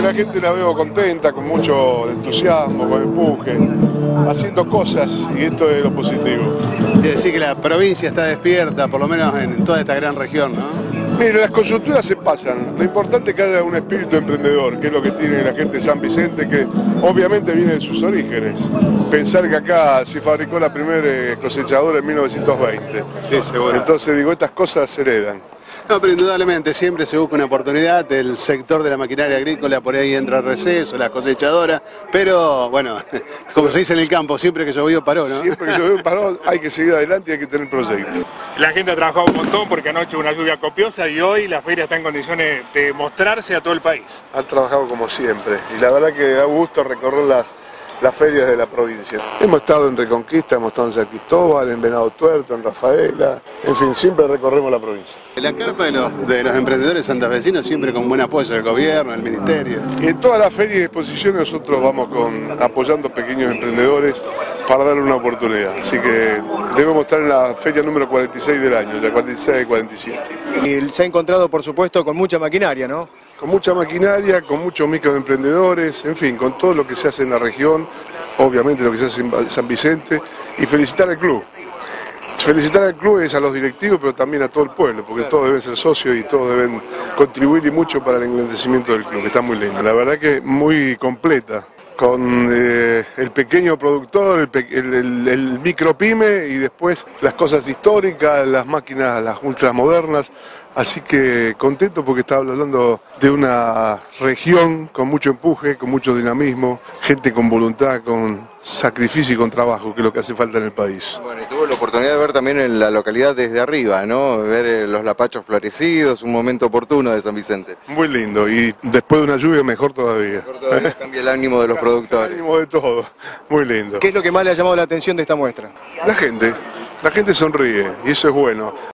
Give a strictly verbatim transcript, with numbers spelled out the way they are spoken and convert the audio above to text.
la gente la veo contenta, con mucho entusiasmo, con empuje, haciendo cosas, y esto es lo positivo. Quiere decir que la provincia está despierta, por lo menos en toda esta gran región, ¿no? Mire, las coyunturas se pasan. Lo importante es que haya un espíritu emprendedor, que es lo que tiene la gente de San Vicente, que obviamente viene de sus orígenes. Pensar que acá se fabricó la primera cosechadora en mil novecientos veinte. Sí, seguro. Entonces, digo, estas cosas se heredan. No, pero indudablemente siempre se busca una oportunidad, el sector de la maquinaria agrícola por ahí entra a receso, las cosechadoras, pero bueno, como se dice en el campo, siempre que llovió paró, ¿no? Siempre que llovió paró, hay que seguir adelante y hay que tener proyectos. La gente ha trabajado un montón porque anoche hubo una lluvia copiosa y hoy la feria está en condiciones de mostrarse a todo el país. Han trabajado como siempre y la verdad que da gusto recorrer las, las ferias de la provincia. Hemos estado en Reconquista, hemos estado en San Cristóbal, en Venado Tuerto, en Rafaela, en fin, siempre recorremos la provincia. La carpa de los, de los emprendedores santafesinos siempre con buen apoyo del gobierno, del ministerio. Y en todas las ferias y exposiciones nosotros vamos con, apoyando pequeños emprendedores para darle una oportunidad. Así que debemos estar en la feria número cuarenta y seis del año, la cuarenta y seis y cuarenta y siete. Y se ha encontrado, por supuesto, con mucha maquinaria, ¿no? Con mucha maquinaria, con muchos microemprendedores, en fin, con todo lo que se hace en la región, obviamente lo que se hace en San Vicente, y felicitar al club. Felicitar al club es a los directivos, pero también a todo el pueblo, porque todos deben ser socios y todos deben contribuir y mucho para el engrandecimiento del club, que está muy lindo. La verdad que muy completa, con eh, el pequeño productor, el, pe el, el, el micropyme y después las cosas históricas, las máquinas, las ultramodernas. Así que contento porque estaba hablando de una región con mucho empuje, con mucho dinamismo, gente con voluntad, con sacrificio y con trabajo, que es lo que hace falta en el país. Bueno, y tuvo la oportunidad de ver también en la localidad desde arriba, ¿no? Ver los lapachos florecidos, un momento oportuno de San Vicente. Muy lindo, y después de una lluvia mejor todavía. Mejor todavía cambia el ánimo de los productores. El ánimo de todo, muy lindo. ¿Qué es lo que más le ha llamado la atención de esta muestra? La gente, la gente sonríe, y eso es bueno.